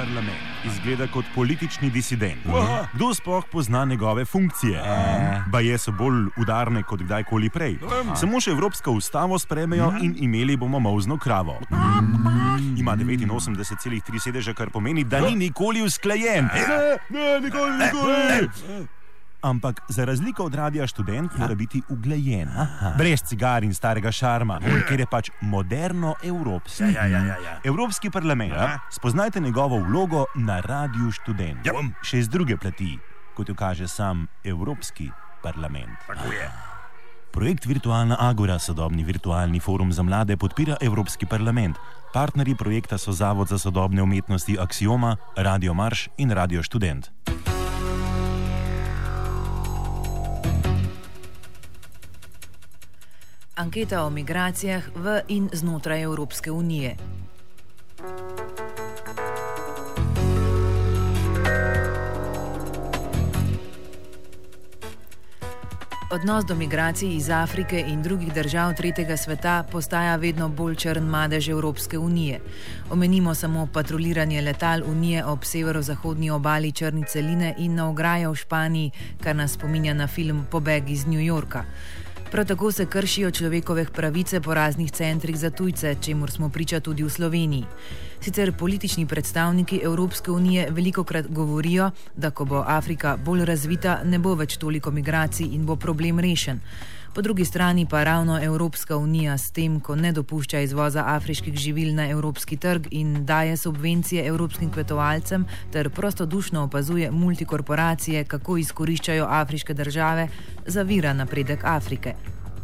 parlament izgleda kot politični disident? Kdo sploh pozna njegove funkcije? Baje so bolj udarne kot kdajkoli prej. Samo še Evropsko ustavo spremejo in imeli bomo molzno kravo. Ima 89,3 sedeža, kar pomeni, da ni nikoli usklajen. Nikoli. Ampak za razliko od Radia Študent mora biti uglajen. Brez cigar in starega šarma, ker je pač moderno evropski. Evropski parlament, spoznajte njegovo vlogo na Radiu Študent. Še z druge plati, kot jo kaže sam Evropski parlament. Tako je. Projekt Virtualna Agora, sodobni virtualni forum za mlade, podpira Evropski parlament. Partnerji projekta so Zavod za sodobne umetnosti Aksioma, Radio Marš in Radio Študent. Anketa o migracijah v in znotraj Evropske unije. Odnos do migracij iz Afrike in drugih držav tretjega sveta postaja vedno bolj črn madež Evropske unije. Omenimo samo patruliranje letal Unije ob severozahodni obali Črne celine in na ograjo v Španiji, kar nas spominja na film Pobeg iz New Yorka. Prav tako se kršijo človekove pravice po raznih centrih za tujce, čemur smo priča tudi v Sloveniji. Sicer politični predstavniki Evropske unije velikokrat govorijo, da ko bo Afrika bolj razvita, ne bo več toliko migracij in bo problem rešen. Po drugi strani pa ravno Evropska unija s tem, ko ne dopušča izvoza afriških živil na evropski trg in daje subvencije evropskim kmetovalcem ter prostodušno opazuje multikorporacije, kako izkoriščajo afriške države, zavira napredek Afrike.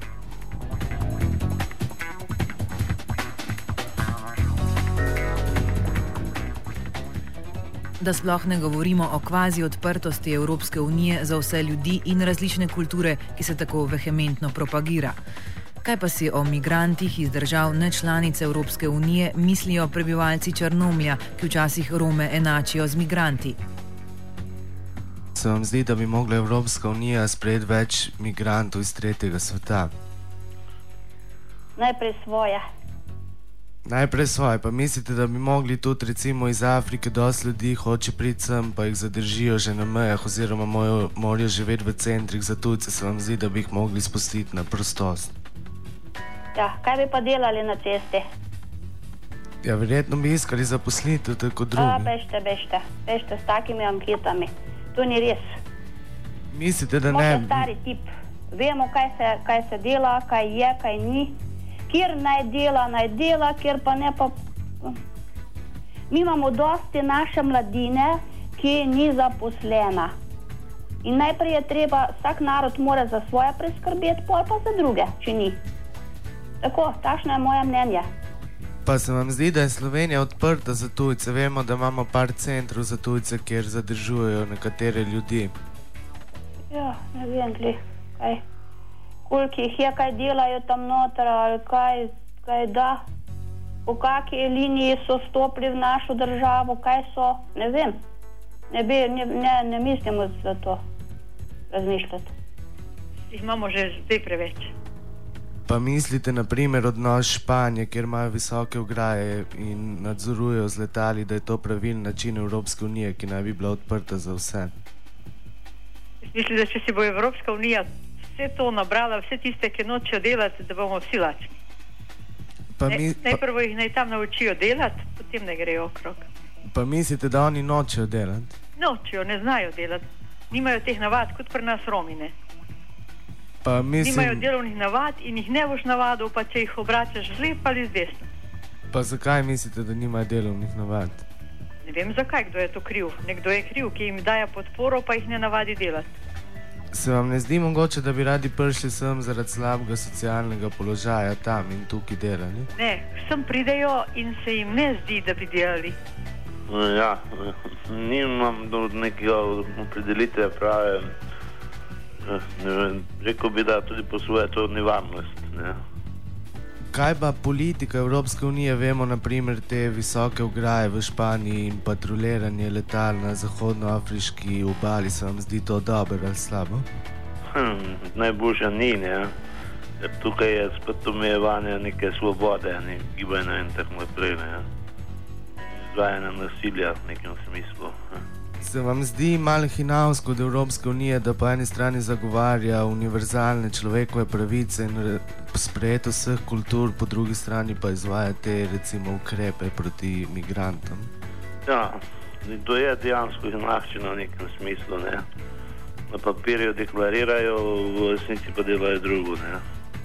Da sploh ne govorimo o kvazi odprtosti Evropske unije za vse ljudi in različne kulture, ki se tako vehementno propagira. Kaj pa si o migrantih iz držav nečlanic Evropske unije mislijo prebivalci Črnomlja, ki včasih Rome enačijo z migranti? Se vam zdi, da bi mogla Evropska unija sprejeti več migrantov iz tretjega sveta? Najprej svoje, pa mislite, da bi mogli tudi recimo iz Afrike dosti ljudi hoče priti sem, pa jih zadržijo že na mejah oziroma morajo živeti v centrih za tujce, se vam zdi, da bi jih mogli spustiti na prostost? Ja, kaj bi pa delali na cesti? Ja, verjetno bi iskali zaposlitev, tako drugi. Bežte s takimi anketami. To ni res. Mislite, da Smo ne... stari tip. Vemo, kaj se dela, kaj je, kaj ni. Kjer naj dela, kjer pa ne pa... Mi imamo dosti naše mladine, ki ni zaposlena. In najprej je treba, vsak narod mora za svoje preskrbeti, pol pa za druge, če ni. Tako, takšno je moje mnenje. Pa se vam zdi, da je Slovenija odprta za tujce? Vemo, da imamo par centrov za tujce, kjer zadržujejo nekatere ljudi. Ja, ne vem, kaj. Koliko jih je, kaj delajo tam noter, ali kaj da. Po kakej liniji so stopili v našo državo, kaj so, ne vem. Ne mislimo za to razmišljati. Jih imamo že zdaj preveč. Pa mislite, na primer, odnos Španije, kjer imajo visoke ograje in nadzorujejo z letali, da je to pravilen način Evropske unije, ki naj bi bila odprta za vse? Mislim, da če si bo Evropska unija vse to nabrala, vse tiste, ki nočejo delati, da bomo vsi lačni. Najprvo jih naj tam naučijo delati, potem ne grejo okrog. Pa mislite, da oni nočejo delati? Nočejo, ne znajo delati. Nimajo teh navad, kot pri nas Romine. Nimajo delovnih navad in jih ne boš navadil, pa če jih obračaš z lep ali z desno. Pa zakaj mislite, da nimajo delovnih navad? Ne vem zakaj, kdo je to kriv. Nekdo je kriv, ki jim daje podporo, pa jih ne navadi delati. Se vam ne zdi mogoče, da bi radi prišli sem zaradi slabega socialnega položaja tam in tukaj delali? Ne, sem pridejo in se jim ne zdi, da bi delali. Ja, nimam do nekega opredelitve prave. Rekel bi, da tudi po svoje to nevarnost. Ne? Kaj pa politika Evropske unije? Vemo, naprimer, te visoke ograje v Španiji in patruliranje letal na zahodnoafriški obali. Se vam zdi to dobro ali slabo? Najboljša ni, ne? Tukaj je spet omejevanje neke svobode, ne gibanja in tako naprej. Z izvajanja nasilja v nekem smislu. Se vam zdi malo hinavsko od Evropske unije, da po eni strani zagovarja univerzalne človekove pravice in sprejeto vseh kultur, po drugi strani pa izvaja te recimo ukrepe proti migrantom? Ja, to je dejansko hinavščina v nekem smislu, ne. Na papirju deklarirajo, v resnici pa delajo drugo, ne.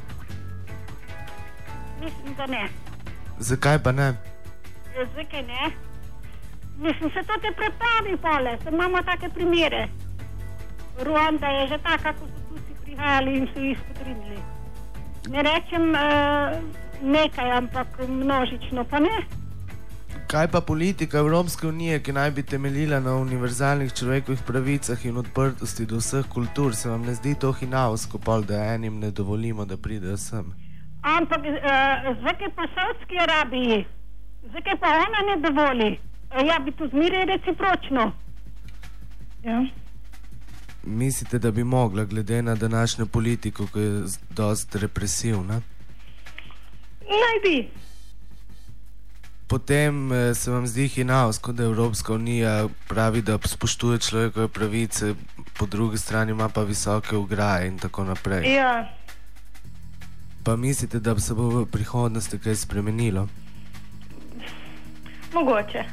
Mislim, da ne. Zakaj pa ne? Zakaj ne? Mislim, se to te prepravi pole, se imamo take primere. Ruanda je že taka, ko so tu si prihajali in so jih potrebili. Ne rečem nekaj, ampak množično pa ne. Kaj pa politika Evropske unije, ki naj bi temeljila na univerzalnih človekovih pravicah in odprtosti do vseh kultur, se vam ne zdi to hinavsko, pol, da enim ne dovolimo, da pridejo sem? Ampak zakaj pa Saudski Arabiji? Zakaj pa ona ne dovoli? Ja, bi to zmeraj recipročno. Ja. Mislite, da bi mogla, glede na današnjo politiko, ki je dosti represivna? Naj bi. Potem se vam zdi hinavsko, da Evropska unija pravi, da spoštuje človekove pravice, po drugi strani ima pa visoke ograje in tako naprej. Ja. Pa mislite, da se bo v prihodnosti kaj spremenilo? Mogoče.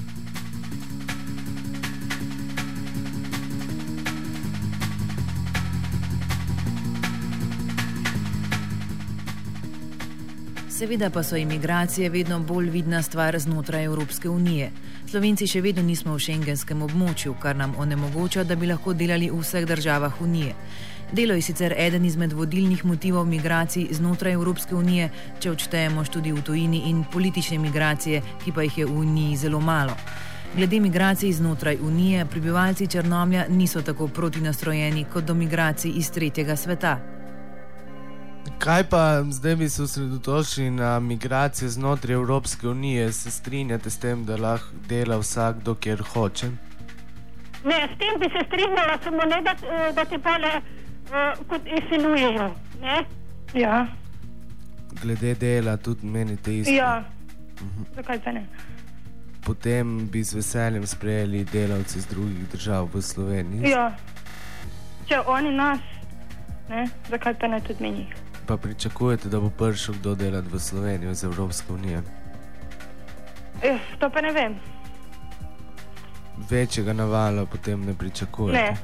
Seveda pa so imigracije vedno bolj vidna stvar znotraj Evropske unije. Slovenci še vedno nismo v šengenskem območju, kar nam onemogoča, da bi lahko delali v vseh državah unije. Delo je sicer eden izmed vodilnih motivov migracij znotraj Evropske unije, če odštejemo študij v tujini in politične migracije, ki pa jih je v uniji zelo malo. Glede migracij znotraj unije, prebivalci Črnomlja niso tako protinastrojeni kot do migracij iz tretjega sveta. Kaj pa zdaj bi se osredotočili na migracije znotraj Evropske unije? Se strinjate s tem, da lahko dela vsakdo, kjer hoče? Ne, s tem bi se strinjala, samo ne, da te pole kot insinujejo, ne? Ja. Glede dela tudi menite isto? Ja. Zakaj pa ne? Potem bi z veseljem sprejeli delavci iz drugih držav v Sloveniji? Ja. Če oni nas, ne? Zakaj pa ne tudi mi njih? Pa pričakujete, da bo prišel kdo delati v Slovenijo iz Evropske unije? To pa ne vem. Večjega navala potem ne pričakujete? Ne.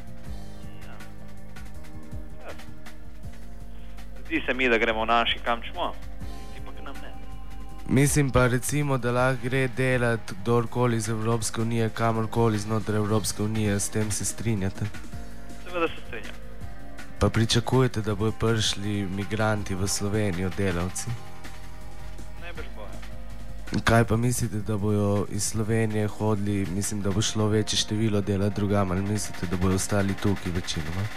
Zdi se mi, da gremo naši kam čmo, ti pa k nam ne. Mislim pa recimo, da lahko gre delati kdorkoli iz Evropske unije, kamorkoli znotraj Evropske unije, s tem se strinjate? Seveda se strinjam. Pa pričakujete, da bojo prišli migranti v Slovenijo, delavci? Najbrž bojo. Kaj pa mislite, da bojo iz Slovenije hodili, mislim, da bo šlo večje število delati drugam, ali mislite, da bojo ostali tukaj večinoma?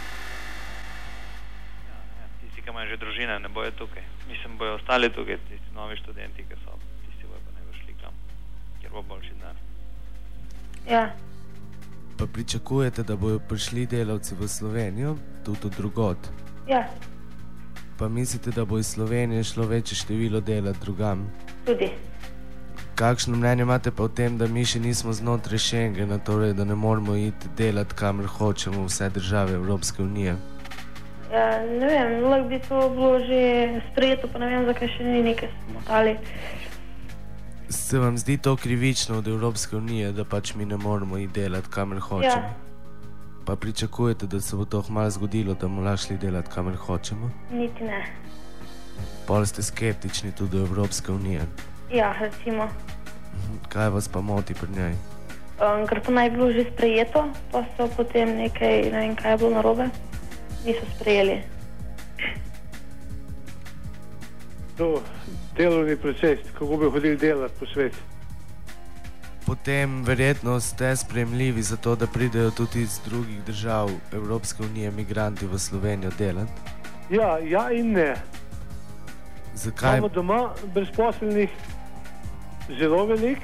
Tisti, ki imajo že družine, ne bojo tukaj. Mislim, bojo ostali tukaj, tisti novi študenti, ki so, tisti bojo pa ne bo šli kam, kjer bo boljši denar. Ja. Pa pričakujete, da bojo prišli delavci v Slovenijo, tudi od drugod? Ja. Pa mislite, da bo iz Slovenije šlo večje število delati drugam? Tudi. Kakšno mnenje imate pa o tem, da mi še nismo znotraj Schengena, torej da ne moramo iti delati kamor hočemo vse države Evropske unije? Ja, ne vem, lahko bi to bilo že sprejeto, pa ne vem, zakaj še ni nekaj smotali. Se vam zdi to krivično od Evropske unije, da pač mi ne moramo iti delati kamor hočemo? Ja. Pa pričakujete, da se bo to hmalo zgodilo, da bomo lahko šli delati kamor hočemo? Niti ne. Pol ste skeptični tudi do Evropske unije? Ja, recimo. Kaj vas pa moti pri njej? Ker to naj bi bilo že sprejeto, pa so potem nekaj, ne vem kaj je bilo narobe, niso sprejeli. To delovni proces, kako bi hodili delati po svetu. Potem verjetno ste sprejemljivi za to, da pridejo tudi iz drugih držav Evropske unije migranti v Slovenijo delati? Ja in ne. Zakaj? Imamo doma brezposelnih zelo velik.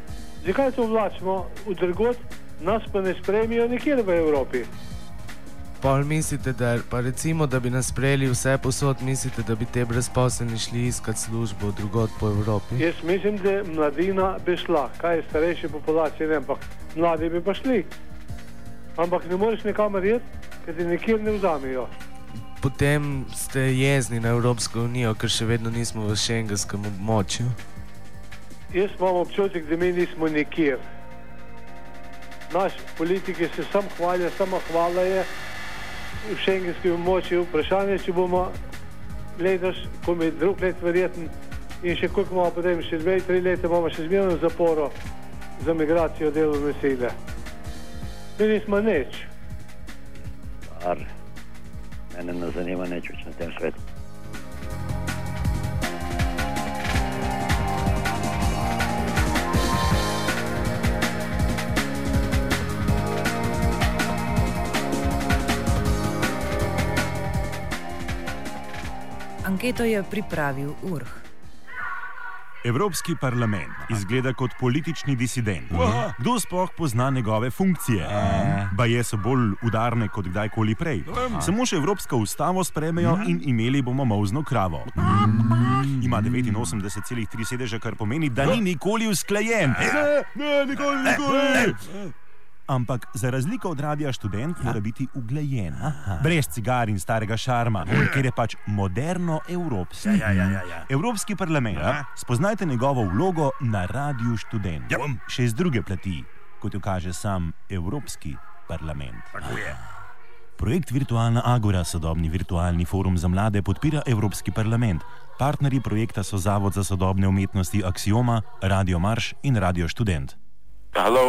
Zakaj to vlačimo v drugod, nas pa ne sprejmijo nikjer v Evropi? Pol mislite, da pa recimo, da bi nas sprejeli vse posod, mislite, da bi te brezposelni šli iskat službo drugod po Evropi? Jaz mislim, da mladina bi šla, kaj je starejše populacije, ne, ampak mladi bi pa šli. Ampak ne moreš nekamer jeti, ker ti nikjer ne vzamejo. Potem ste jezni na Evropsko unijo, ker še vedno nismo v šengenskem območju. Jaz imam občutek, da mi nismo nikjer. Naši politiki se sam hvalijo, samo hvala je v šengenskem območju. Vprašanje, če bomo letos, ko mi drug let verjeten in še koliko imamo potem, še 2-3 leta bomo še zmerno zaporo za migracijo delovne sile. Mi nismo nič. Mene ne zanima nič več na tem svetu. Anketo je pripravil URH. Evropski parlament izgleda kot politični disident. Kdo sploh pozna njegove funkcije? Baje so bolj udarne kot kdajkoli prej. Samo še Evropsko ustavo sprejmejo in imeli bomo molzno kravo. Ima 89,3 sedeža, kar pomeni, da ni nikoli usklajen. Nikoli. Ampak za razliko od Radia Študent mora biti uglajen. Brez cigar in starega šarma, ker je pač moderno evropski. Evropski parlament, spoznajte njegovo vlogo na Radiu Študent. Še iz druge plati, kot jo kaže sam Evropski parlament. Projekt Virtualna Agora, sodobni virtualni forum za mlade, podpira Evropski parlament. Partnerji projekta so Zavod za sodobne umetnosti Aksioma, Radio Marš in Radio Študent.